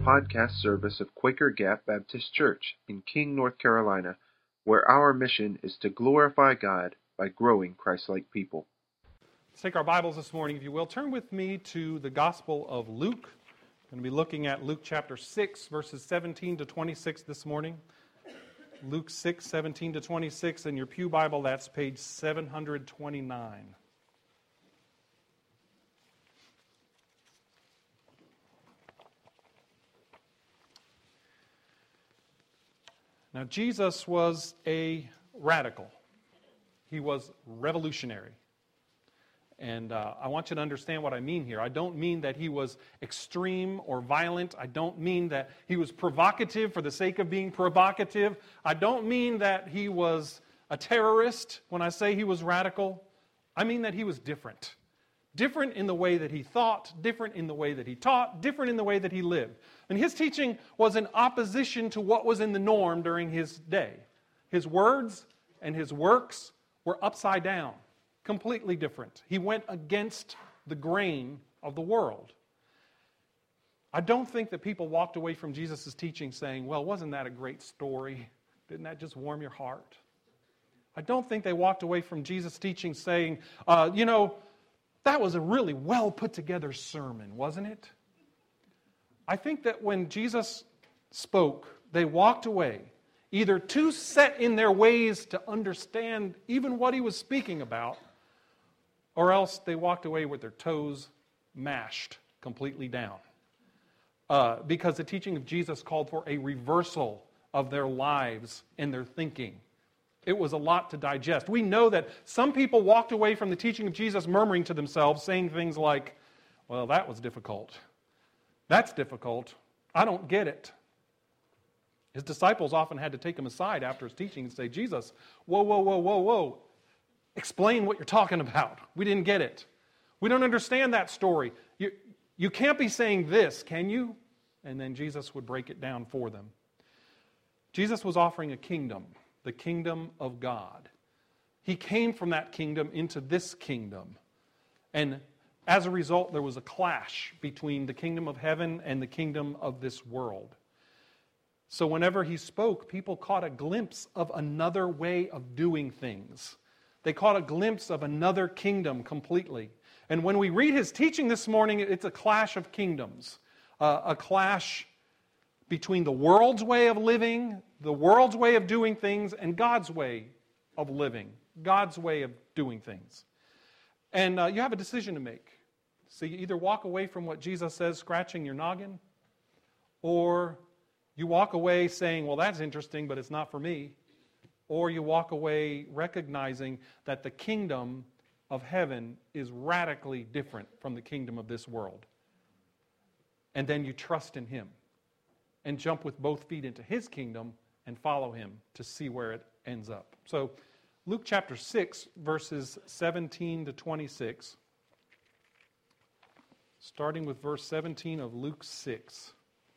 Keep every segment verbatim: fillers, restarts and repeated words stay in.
podcast service of Quaker Gap Baptist Church in King, North Carolina, where our mission is to glorify God by growing Christ-like people. Let's take our Bibles this morning, if you will. Turn with me to the Gospel of Luke. I'm going to be looking at Luke chapter six, verses seventeen to twenty-six this morning. Luke six, seventeen to twenty-six. In your pew Bible, that's page seven hundred twenty-nine. Now, Jesus was a radical. He was revolutionary. And uh, I want you to understand what I mean here. I don't mean that he was extreme or violent. I don't mean that he was provocative for the sake of being provocative. I don't mean that he was a terrorist when I say he was radical. I mean that he was different. Different in the way that he thought, different in the way that he taught, different in the way that he lived. And his teaching was in opposition to what was in the norm during his day. His words and his works were upside down, completely different. He went against the grain of the world. I don't think that people walked away from Jesus' teaching saying, well, wasn't that a great story? Didn't that just warm your heart? I don't think they walked away from Jesus' teaching saying, uh, you know, that was a really well put together sermon, wasn't it? I think that when Jesus spoke, they walked away, either too set in their ways to understand even what he was speaking about, or else they walked away with their toes mashed completely down. Uh, because the teaching of Jesus called for a reversal of their lives and their thinking. It was a lot to digest. We know that some people walked away from the teaching of Jesus murmuring to themselves, saying things like, well, that was difficult. That's difficult. I don't get it. His disciples often had to take him aside after his teaching and say, Jesus, whoa, whoa, whoa, whoa, whoa. Explain what you're talking about. We didn't get it. We don't understand that story. You, you can't be saying this, can you? And then Jesus would break it down for them. Jesus was offering a kingdom. The kingdom of God. He came from that kingdom into this kingdom. And as a result, there was a clash between the kingdom of heaven and the kingdom of this world. So whenever he spoke, people caught a glimpse of another way of doing things. They caught a glimpse of another kingdom completely. And when we read his teaching this morning, it's a clash of kingdoms. Uh, a clash between the world's way of living, the world's way of doing things, and God's way of living, God's way of doing things. And uh, you have a decision to make. So you either walk away from what Jesus says, scratching your noggin, or you walk away saying, well, that's interesting, but it's not for me. Or you walk away recognizing that the kingdom of heaven is radically different from the kingdom of this world. And then you trust in him. And jump with both feet into his kingdom and follow him to see where it ends up. So, Luke chapter six, verses seventeen to twenty-six. Starting with verse seventeen of Luke six.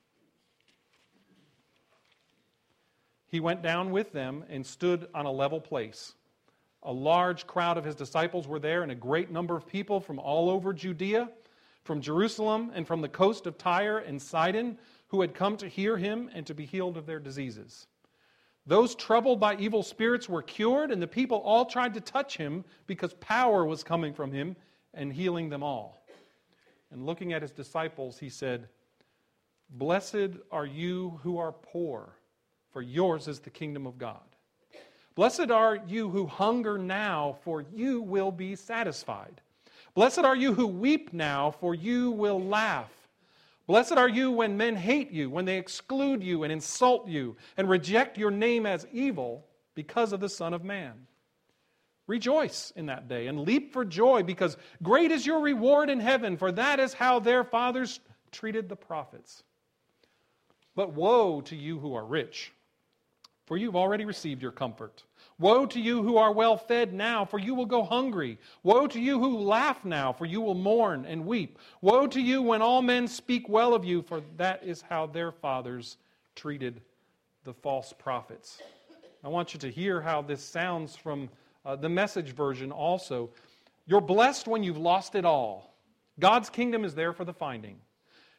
He went down with them and stood on a level place. A large crowd of his disciples were there, and a great number of people from all over Judea, from Jerusalem, and from the coast of Tyre and Sidon, who had come to hear him and to be healed of their diseases. Those troubled by evil spirits were cured, and the people all tried to touch him because power was coming from him and healing them all. And looking at his disciples, he said, Blessed are you who are poor, for yours is the kingdom of God. Blessed are you who hunger now, for you will be satisfied. Blessed are you who weep now, for you will laugh. Blessed are you when men hate you, when they exclude you and insult you, and reject your name as evil because of the Son of Man. Rejoice in that day and leap for joy, because great is your reward in heaven, for that is how their fathers treated the prophets. But woe to you who are rich, for you've already received your comfort. Woe to you who are well fed now, for you will go hungry. Woe to you who laugh now, for you will mourn and weep. Woe to you when all men speak well of you, for that is how their fathers treated the false prophets. I want you to hear how this sounds from uh, the Message version also. You're blessed when you've lost it all. God's kingdom is there for the finding.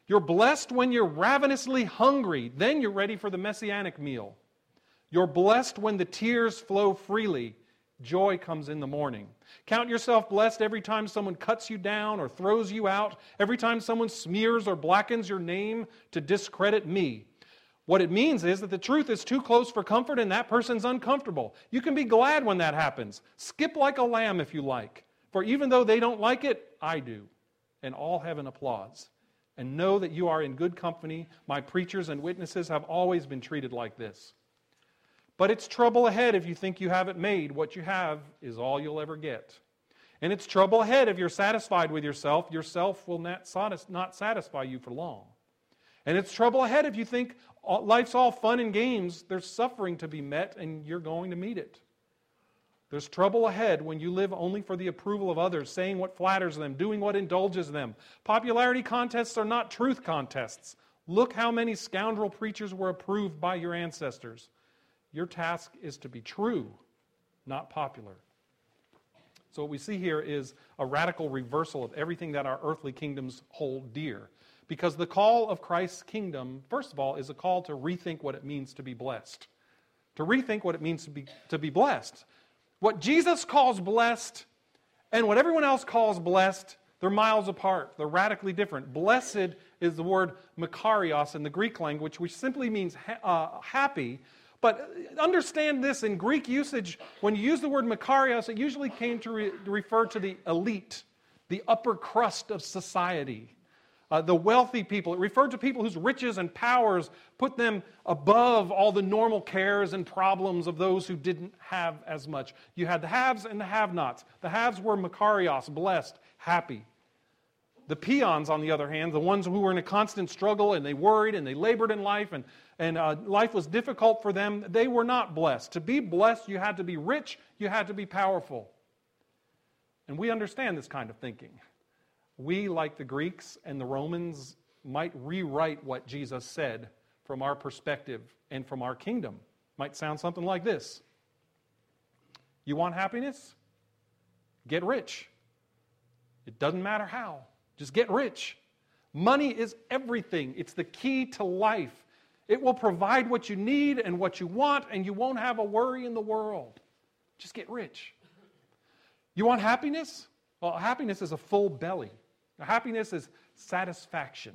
You're blessed when you're ravenously hungry. Then you're ready for the messianic meal. You're blessed when the tears flow freely. Joy comes in the morning. Count yourself blessed every time someone cuts you down or throws you out, every time someone smears or blackens your name to discredit me. What it means is that the truth is too close for comfort and that person's uncomfortable. You can be glad when that happens. Skip like a lamb if you like. For even though they don't like it, I do. And all heaven applauds. And know that you are in good company. My preachers and witnesses have always been treated like this. But it's trouble ahead if you think you have it made. What you have is all you'll ever get. And it's trouble ahead if you're satisfied with yourself. Yourself will not satisfy you for long. And it's trouble ahead if you think life's all fun and games. There's suffering to be met and you're going to meet it. There's trouble ahead when you live only for the approval of others, saying what flatters them, doing what indulges them. Popularity contests are not truth contests. Look how many scoundrel preachers were approved by your ancestors. Your task is to be true, not popular. So what we see here is a radical reversal of everything that our earthly kingdoms hold dear. Because the call of Christ's kingdom, first of all, is a call to rethink what it means to be blessed. To rethink what it means to be, to be blessed. What Jesus calls blessed and what everyone else calls blessed, they're miles apart. They're radically different. Blessed is the word makarios in the Greek language, which simply means ha- uh, happy. But understand this, in Greek usage, when you use the word makarios, it usually came to, re- to refer to the elite, the upper crust of society. Uh, the wealthy people. It referred to people whose riches and powers put them above all the normal cares and problems of those who didn't have as much. You had the haves and the have-nots. The haves were makarios, blessed, happy. The peons, on the other hand, the ones who were in a constant struggle and they worried and they labored in life and, and uh, life was difficult for them, they were not blessed. To be blessed, you had to be rich, you had to be powerful. And we understand this kind of thinking. We, like the Greeks and the Romans, might rewrite what Jesus said from our perspective and from our kingdom. Might sound something like this. You want happiness? Get rich. It doesn't matter how. Just get rich. Money is everything. It's the key to life. It will provide what you need and what you want, and you won't have a worry in the world. Just get rich. You want happiness? Well, happiness is a full belly. Happiness is satisfaction.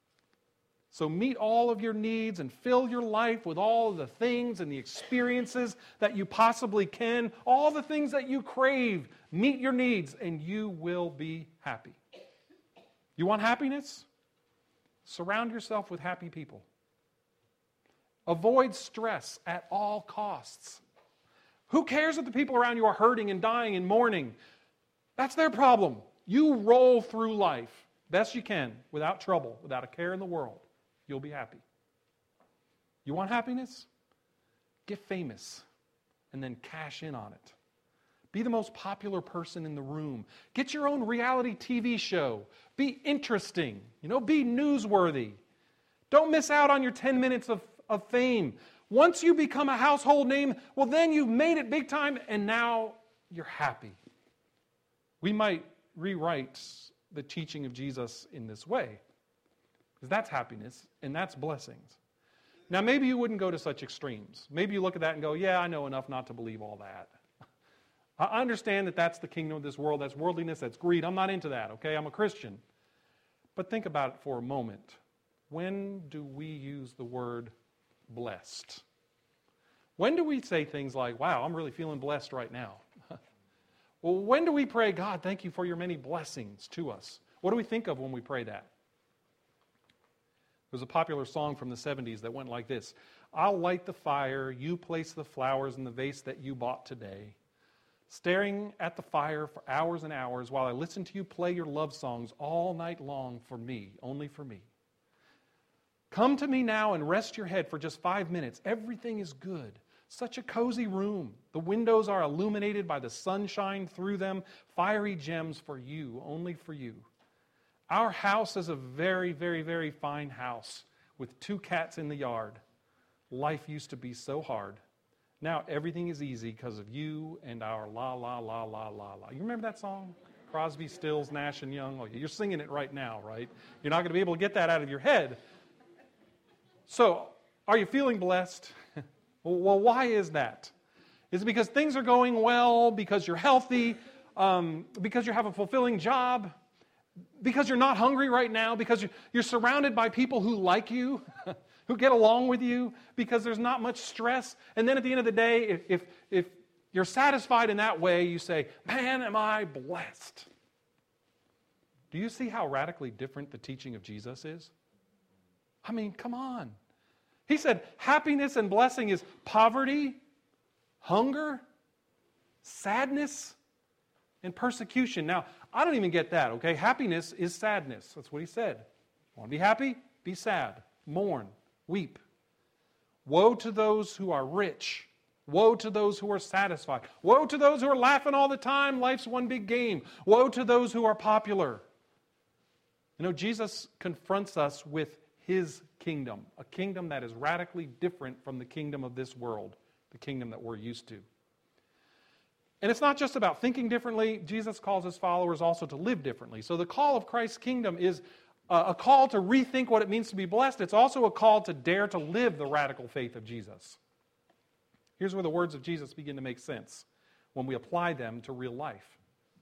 So meet all of your needs and fill your life with all the things and the experiences that you possibly can, all the things that you crave. Meet your needs and you will be happy. You want happiness? Surround yourself with happy people. Avoid stress at all costs. Who cares if the people around you are hurting and dying and mourning? That's their problem. You roll through life best you can without trouble, without a care in the world. You'll be happy. You want happiness? Get famous and then cash in on it. Be the most popular person in the room. Get your own reality T V show. Be interesting. You know, be newsworthy. Don't miss out on your ten minutes of, of fame. Once you become a household name, well, then you've made it big time and now you're happy. We might rewrite the teaching of Jesus in this way. Because that's happiness and that's blessings. Now, maybe you wouldn't go to such extremes. Maybe you look at that and go, yeah, I know enough not to believe all that. I understand that that's the kingdom of this world. That's worldliness. That's greed. I'm not into that, okay? I'm a Christian. But think about it for a moment. When do we use the word blessed? When do we say things like, wow, I'm really feeling blessed right now? Well, when do we pray, God, thank you for your many blessings to us? What do we think of when we pray that? There's a popular song from the seventies that went like this. I'll light the fire, you place the flowers in the vase that you bought today. Staring at the fire for hours and hours while I listen to you play your love songs all night long for me, only for me. Come to me now and rest your head for just five minutes. Everything is good. Such a cozy room. The windows are illuminated by the sunshine through them. Fiery gems for you, only for you. Our house is a very, very, very fine house with two cats in the yard. Life used to be so hard. Now everything is easy because of you and our la, la, la, la, la, la. You remember that song? Crosby, Stills, Nash and Young. Oh, you're singing it right now, right? You're not going to be able to get that out of your head. So, are you feeling blessed? Well, why is that? Is it because things are going well, because you're healthy, um, because you have a fulfilling job, because you're not hungry right now, because you're, you're surrounded by people who like you, who get along with you, because there's not much stress? And then at the end of the day, if, if, if you're satisfied in that way, you say, man, am I blessed. Do you see how radically different the teaching of Jesus is? I mean, come on. He said happiness and blessing is poverty, hunger, sadness, and persecution. Now, I don't even get that, okay? Happiness is sadness. That's what he said. Want to be happy? Be sad. Mourn. Weep. Woe to those who are rich. Woe to those who are satisfied. Woe to those who are laughing all the time. Life's one big game. Woe to those who are popular. You know, Jesus confronts us with His kingdom, a kingdom that is radically different from the kingdom of this world, the kingdom that we're used to. And it's not just about thinking differently. Jesus calls His followers also to live differently. So the call of Christ's kingdom is a call to rethink what it means to be blessed. It's also a call to dare to live the radical faith of Jesus. Here's where the words of Jesus begin to make sense when we apply them to real life.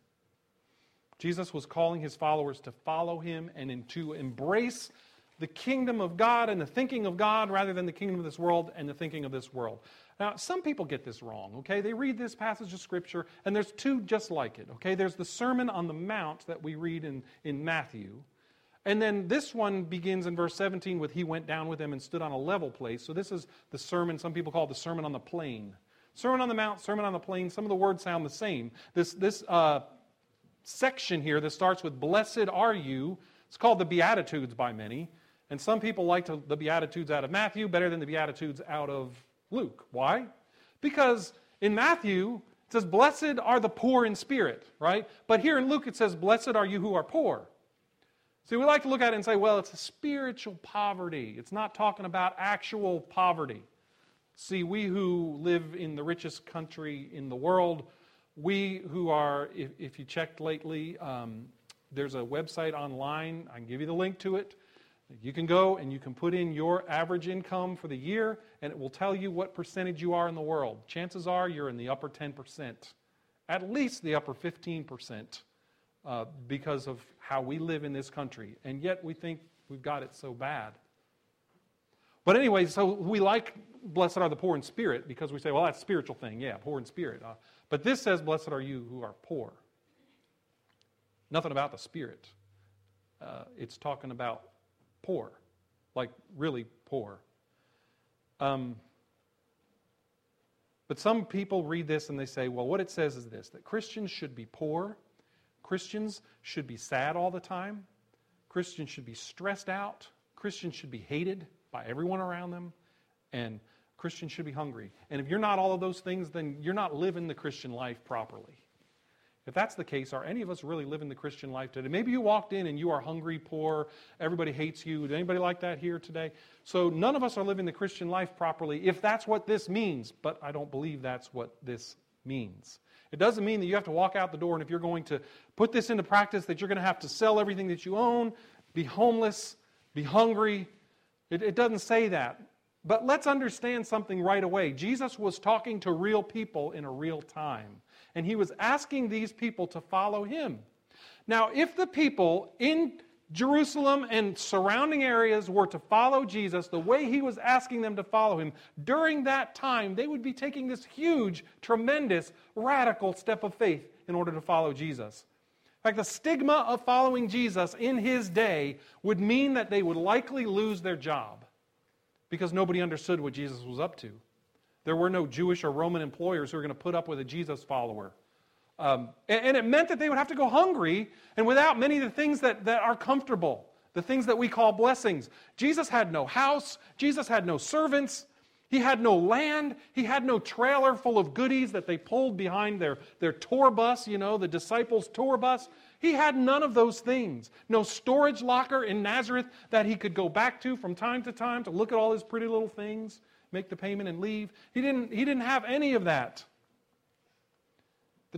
Jesus was calling His followers to follow Him and to embrace the kingdom of God and the thinking of God rather than the kingdom of this world and the thinking of this world. Now, some people get this wrong, okay? They read this passage of Scripture, and there's two just like it, okay? There's the Sermon on the Mount that we read in, in Matthew, and then this one begins in verse seventeen with, He went down with them and stood on a level place. So this is the sermon, some people call it the Sermon on the Plain. Sermon on the Mount, Sermon on the Plain, some of the words sound the same. This, this uh, section here that starts with, Blessed are you, it's called the Beatitudes by many. And some people like to, the Beatitudes out of Matthew better than the Beatitudes out of Luke. Why? Because in Matthew, it says, blessed are the poor in spirit, right? But here in Luke, it says, blessed are you who are poor. See, we like to look at it and say, well, it's a spiritual poverty. It's not talking about actual poverty. See, we who live in the richest country in the world, we who are, if, if you checked lately, um, there's a website online. I can give you the link to it. You can go and you can put in your average income for the year, and it will tell you what percentage you are in the world. Chances are you're in the upper ten percent, at least the upper fifteen percent, uh, because of how we live in this country. And yet we think we've got it so bad. But anyway, so we like blessed are the poor in spirit because we say, well, that's a spiritual thing. Yeah, poor in spirit. Uh, but this says, blessed are you who are poor. Nothing about the spirit. Uh, it's talking about poor, like really poor. Um, but some people read this and they say, well, what it says is this, that Christians should be poor, Christians should be sad all the time, Christians should be stressed out, Christians should be hated by everyone around them, and Christians should be hungry. And if you're not all of those things, then you're not living the Christian life properly. If that's the case, are any of us really living the Christian life today? Maybe you walked in and you are hungry, poor, everybody hates you. Is anybody like that here today? So none of us are living the Christian life properly if that's what this means, but I don't believe that's what this means. It doesn't mean that you have to walk out the door and if you're going to put this into practice that you're going to have to sell everything that you own, be homeless, be hungry. It, it doesn't say that. But let's understand something right away. Jesus was talking to real people in a real time. And He was asking these people to follow Him. Now, if the people in Jerusalem and surrounding areas were to follow Jesus the way He was asking them to follow Him, during that time, they would be taking this huge, tremendous, radical step of faith in order to follow Jesus. In fact, the stigma of following Jesus in His day would mean that they would likely lose their job because nobody understood what Jesus was up to. There were no Jewish or Roman employers who were going to put up with a Jesus follower. Um, and, and it meant that they would have to go hungry and without many of the things that, that are comfortable, the things that we call blessings. Jesus had no house. Jesus had no servants. He had no land. He had no trailer full of goodies that they pulled behind their, their tour bus, you know, the disciples' tour bus. He had none of those things. No storage locker in Nazareth that he could go back to from time to time to look at all his pretty little things, make the payment and leave. He didn't, he didn't have any of that. The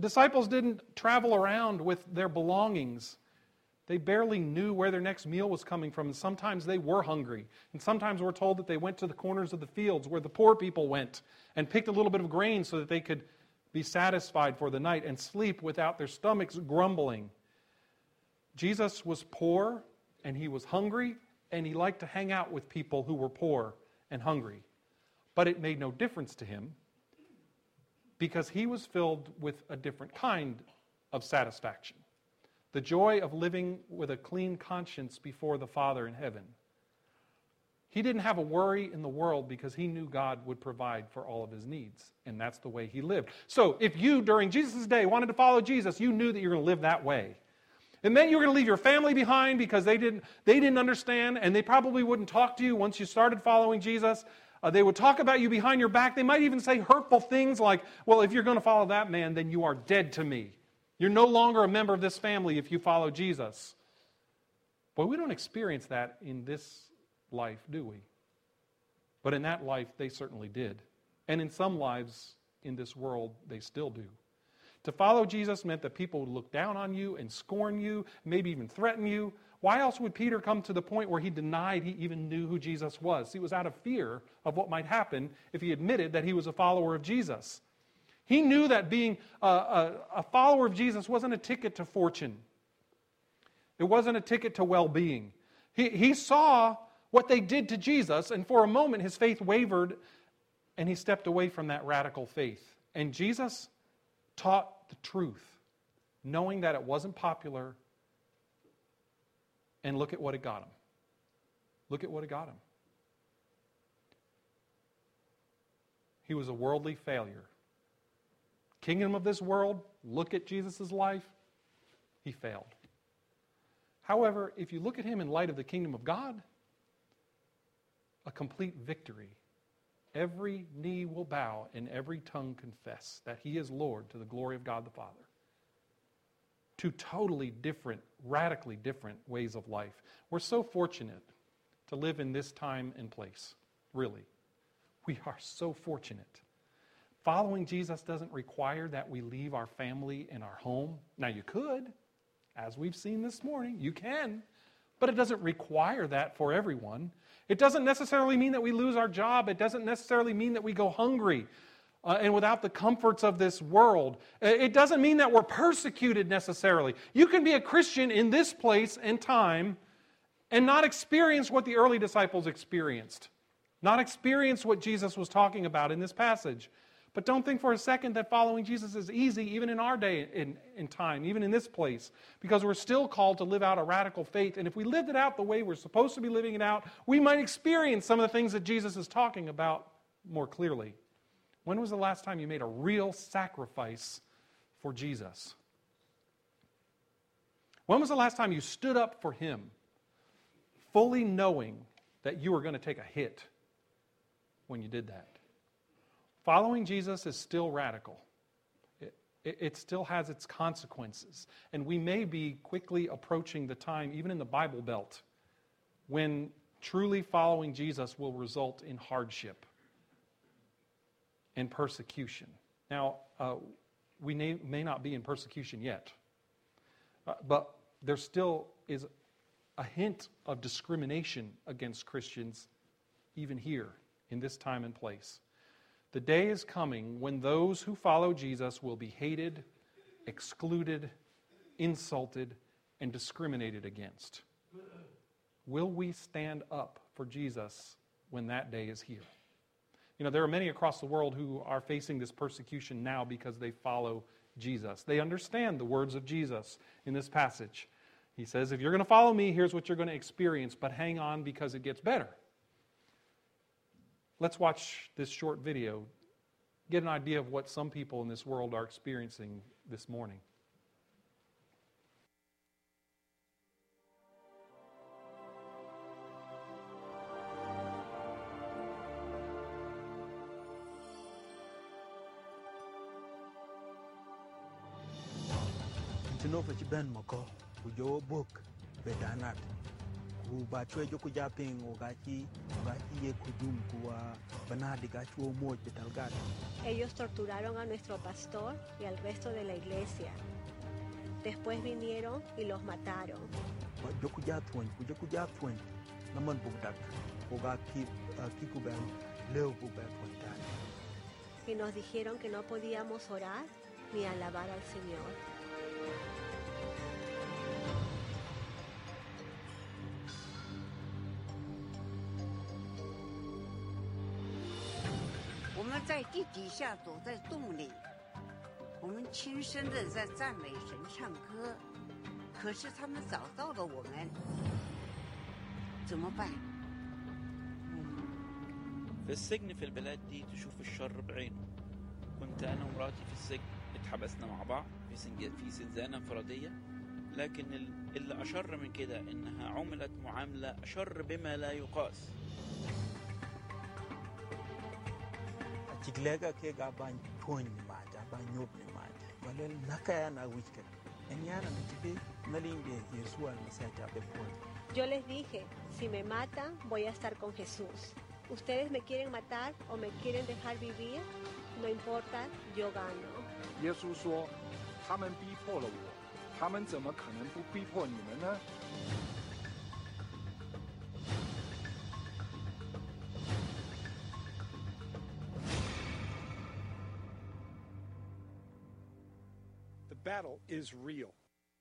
The disciples didn't travel around with their belongings. They barely knew where their next meal was coming from, and sometimes they were hungry. And sometimes we're told that they went to the corners of the fields where the poor people went and picked a little bit of grain so that they could be satisfied for the night and sleep without their stomachs grumbling. Jesus was poor, and he was hungry, and he liked to hang out with people who were poor and hungry. But it made no difference to him because he was filled with a different kind of satisfaction. The joy of living with a clean conscience before the Father in heaven. He didn't have a worry in the world because he knew God would provide for all of his needs. And that's the way he lived. So if you, during Jesus' day, wanted to follow Jesus, you knew that you were going to live that way. And then you were going to leave your family behind because they didn't, they didn't understand, and they probably wouldn't talk to you once you started following Jesus. Uh, they would talk about you behind your back. They might even say hurtful things like, well, if you're going to follow that man, then you are dead to me. You're no longer a member of this family if you follow Jesus. But we don't experience that in this life, do we? But in that life, they certainly did. And in some lives in this world, they still do. To follow Jesus meant that people would look down on you and scorn you, maybe even threaten you. Why else would Peter come to the point where he denied he even knew who Jesus was? He was out of fear of what might happen if he admitted that he was a follower of Jesus. He knew that being a, a, a follower of Jesus wasn't a ticket to fortune. It wasn't a ticket to well-being. He, he saw what they did to Jesus, and for a moment his faith wavered, and he stepped away from that radical faith. And Jesus taught the truth, knowing that it wasn't popular, and look at what it got him. Look at what it got him. He was a worldly failure. Kingdom of this world, look at Jesus' life, he failed. However, if you look at him in light of the kingdom of God, a complete victory. Every knee will bow and every tongue confess that he is Lord to the glory of God the Father. Two totally different, radically different ways of life. We're so fortunate to live in this time and place. Really. We are so fortunate. Following Jesus doesn't require that we leave our family and our home. Now you could, as we've seen this morning, you can, but it doesn't require that for everyone. It doesn't necessarily mean that we lose our job. It doesn't necessarily mean that we go hungry uh, and without the comforts of this world. It doesn't mean that we're persecuted necessarily. You can be a Christian in this place and time and not experience what the early disciples experienced, not experience what Jesus was talking about in this passage. But don't think for a second that following Jesus is easy, even in our day in, in time, even in this place, because we're still called to live out a radical faith. And if we lived it out the way we're supposed to be living it out, we might experience some of the things that Jesus is talking about more clearly. When was the last time you made a real sacrifice for Jesus? When was the last time you stood up for him, fully knowing that you were going to take a hit when you did that? Following Jesus is still radical. It, it, it still has its consequences. And we may be quickly approaching the time, even in the Bible Belt, when truly following Jesus will result in hardship and persecution. Now, uh, we may, may not be in persecution yet, uh, but there still is a hint of discrimination against Christians even here in this time and place. The day is coming when those who follow Jesus will be hated, excluded, insulted, and discriminated against. Will we stand up for Jesus when that day is here? You know, there are many across the world who are facing this persecution now because they follow Jesus. They understand the words of Jesus in this passage. He says, if you're going to follow me, here's what you're going to experience, but hang on because it gets better. Let's watch this short video, get an idea of what some people in this world are experiencing this morning. Tino fa ci ben mako ku jowo bok be danat ba chwe jo kuja ping o gachi gachi ye kudum kuwa banadi gachi o mo betalgad. Ellos torturaron a nuestro pastor y al resto de la iglesia. Después vinieron y los mataron. Jo kuja twen kuja kuja twen naman bugdak o gachi kikubel leo bugdak twen. Y nos dijeron que no podíamos orar ni alabar al Señor. 我们在地底下躲在洞里，我们轻声的在赞美神唱歌，可是他们找到了我们，怎么办？ في السجن في البلاد دي تشوف الشر بعينه. كنت انا ومراتي في السجن اتحبسنا مع بعض في سنج... في زنزانه انفراديه، لكن اللي اشر من كده انها عملت معامله اشر بما لا يقاس. Chiglega ke ga ban twen ma ja ban yob ma ja balel nakaya na wicket en yana na tibe nalinge Yesu al Mesías be pon. Yo les dije, si me matan, voy a estar con Jesús. ¿Ustedes me quieren matar o me quieren dejar vivir? No importa, yo gano. 耶稣说：“他们逼迫了我，他们怎么可能不逼迫你们呢？” The battle is real.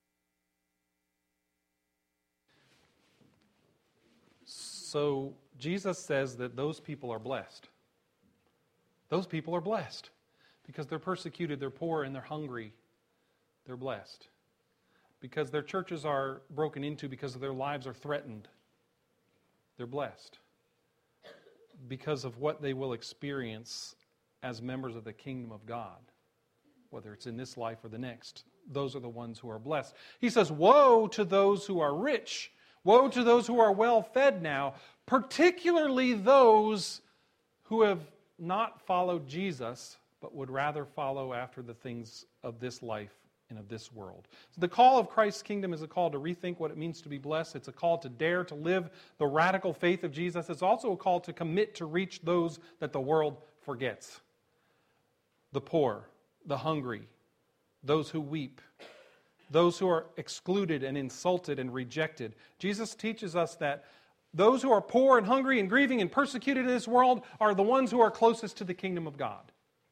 So Jesus says that those people are blessed. Those people are blessed because they're persecuted, they're poor, and they're hungry. They're blessed. Because their churches are broken into, because their lives are threatened. They're blessed. Because of what they will experience as members of the kingdom of God, whether it's in this life or the next. Those are the ones who are blessed. He says, woe to those who are rich. Woe to those who are well fed now, particularly those who have not followed Jesus, but would rather follow after the things of this life and of this world. So the call of Christ's kingdom is a call to rethink what it means to be blessed. It's a call to dare to live the radical faith of Jesus. It's also a call to commit to reach those that the world forgets. The poor, the hungry, those who weep, those who are excluded and insulted and rejected. Jesus teaches us that those who are poor and hungry and grieving and persecuted in this world are the ones who are closest to the kingdom of God.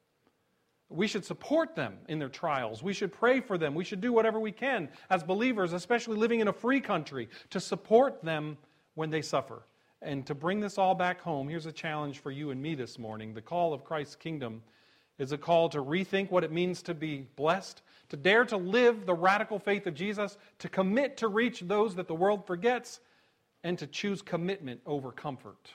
We should support them in their trials. We should pray for them. We should do whatever we can as believers, especially living in a free country, to support them when they suffer. And to bring this all back home, here's a challenge for you and me this morning. The call of Christ's kingdom is a call to rethink what it means to be blessed, to dare to live the radical faith of Jesus, to commit to reach those that the world forgets, and to choose commitment over comfort.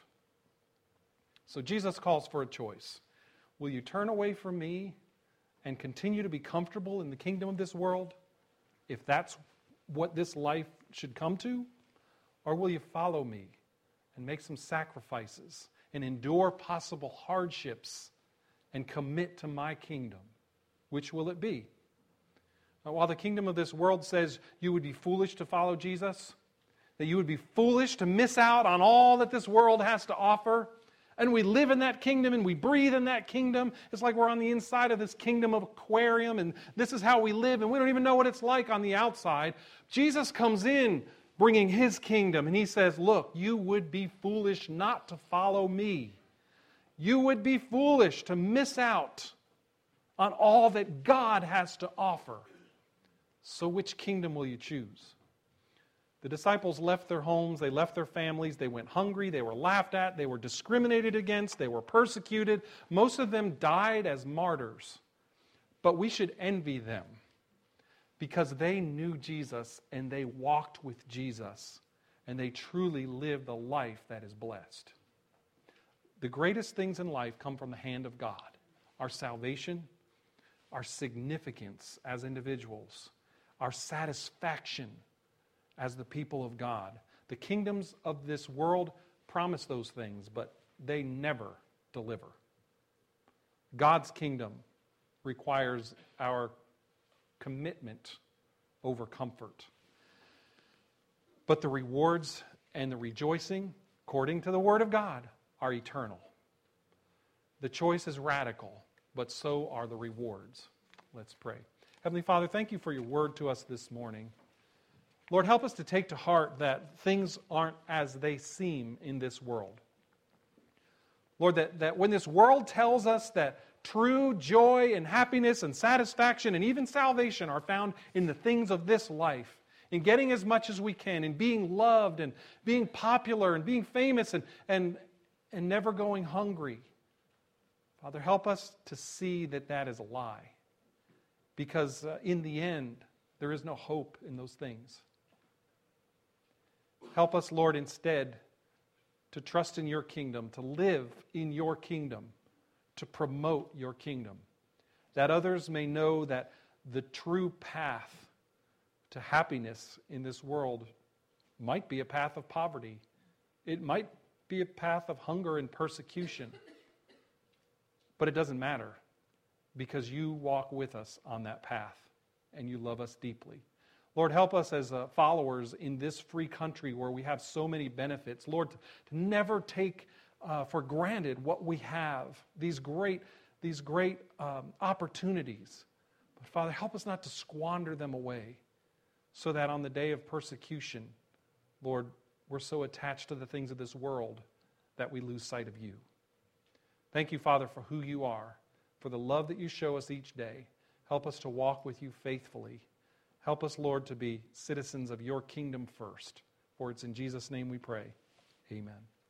So Jesus calls for a choice. Will you turn away from me and continue to be comfortable in the kingdom of this world, if that's what this life should come to? Or will you follow me and make some sacrifices and endure possible hardships and commit to my kingdom? Which will it be? Now, while the kingdom of this world says you would be foolish to follow Jesus, that you would be foolish to miss out on all that this world has to offer, and we live in that kingdom and we breathe in that kingdom. It's like we're on the inside of this kingdom of aquarium, and this is how we live, and we don't even know what it's like on the outside. Jesus comes in bringing His kingdom, and He says, look, you would be foolish not to follow me. You would be foolish to miss out on all that God has to offer. So which kingdom will you choose? The disciples left their homes, they left their families, they went hungry, they were laughed at, they were discriminated against, they were persecuted. Most of them died as martyrs. But we should envy them because they knew Jesus and they walked with Jesus and they truly lived a life that is blessed. The greatest things in life come from the hand of God. Our salvation, our significance as individuals, our satisfaction as the people of God. The kingdoms of this world promise those things, but they never deliver. God's kingdom requires our commitment over comfort. But the rewards and the rejoicing, according to the Word of God, are eternal. The choice is radical, but so are the rewards. Let's pray. Heavenly Father, thank you for your word to us this morning. Lord, help us to take to heart that things aren't as they seem in this world. Lord, that, that when this world tells us that true joy and happiness and satisfaction and even salvation are found in the things of this life, in getting as much as we can, in being loved and being popular and being famous and, and, and never going hungry, Father, help us to see that that is a lie. Because uh, in the end, there is no hope in those things. Help us, Lord, instead to trust in your kingdom, to live in your kingdom, to promote your kingdom, that others may know that the true path to happiness in this world might be a path of poverty. It might be a path of hunger and persecution. But it doesn't matter, because you walk with us on that path, and you love us deeply. Lord, help us as uh, followers in this free country where we have so many benefits. Lord, to, to never take uh, for granted what we have, these great, these great um, opportunities. But Father, help us not to squander them away, so that on the day of persecution, Lord, we're so attached to the things of this world that we lose sight of you. Thank you, Father, for who you are, for the love that you show us each day. Help us to walk with you faithfully. Help us, Lord, to be citizens of your kingdom first. For it's in Jesus' name we pray. Amen.